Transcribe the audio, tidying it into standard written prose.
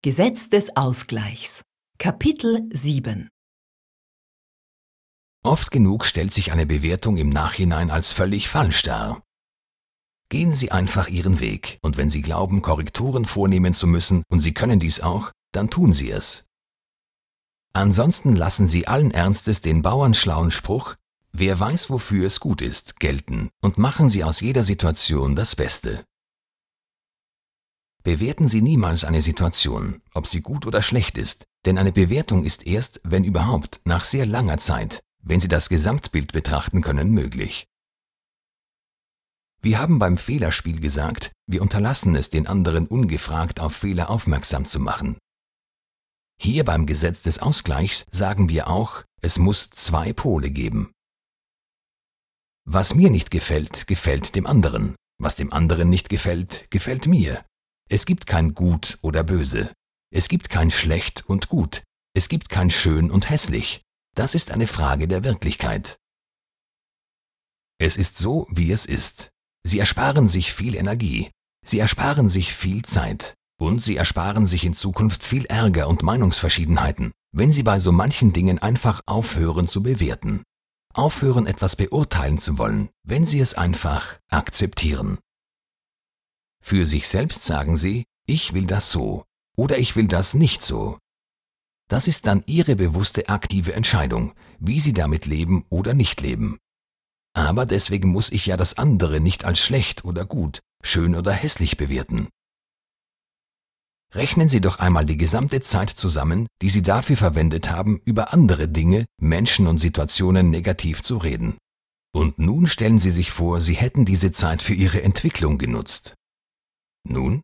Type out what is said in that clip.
Gesetz des Ausgleichs. Kapitel 7. Oft genug stellt sich eine Bewertung im Nachhinein als völlig falsch dar. Gehen Sie einfach Ihren Weg, und wenn Sie glauben, Korrekturen vornehmen zu müssen, und Sie können dies auch, dann tun Sie es. Ansonsten lassen Sie allen Ernstes den bauernschlauen Spruch, wer weiß, wofür es gut ist, gelten, und machen Sie aus jeder Situation das Beste. Bewerten Sie niemals eine Situation, ob sie gut oder schlecht ist, denn eine Bewertung ist erst, wenn überhaupt, nach sehr langer Zeit, wenn Sie das Gesamtbild betrachten können, möglich. Wir haben beim Fehlerspiel gesagt, wir unterlassen es, den anderen ungefragt auf Fehler aufmerksam zu machen. Hier beim Gesetz des Ausgleichs sagen wir auch, es muss zwei Pole geben. Was mir nicht gefällt, gefällt dem anderen. Was dem anderen nicht gefällt, gefällt mir. Es gibt kein Gut oder Böse. Es gibt kein Schlecht und Gut. Es gibt kein Schön und Hässlich. Das ist eine Frage der Wirklichkeit. Es ist so, wie es ist. Sie ersparen sich viel Energie. Sie ersparen sich viel Zeit. Und Sie ersparen sich in Zukunft viel Ärger und Meinungsverschiedenheiten, wenn Sie bei so manchen Dingen einfach aufhören zu bewerten. Aufhören, etwas beurteilen zu wollen, wenn Sie es einfach akzeptieren. Für sich selbst sagen Sie, ich will das so oder ich will das nicht so. Das ist dann Ihre bewusste aktive Entscheidung, wie Sie damit leben oder nicht leben. Aber deswegen muss ich ja das andere nicht als schlecht oder gut, schön oder hässlich bewerten. Rechnen Sie doch einmal die gesamte Zeit zusammen, die Sie dafür verwendet haben, über andere Dinge, Menschen und Situationen negativ zu reden. Und nun stellen Sie sich vor, Sie hätten diese Zeit für Ihre Entwicklung genutzt. Nun,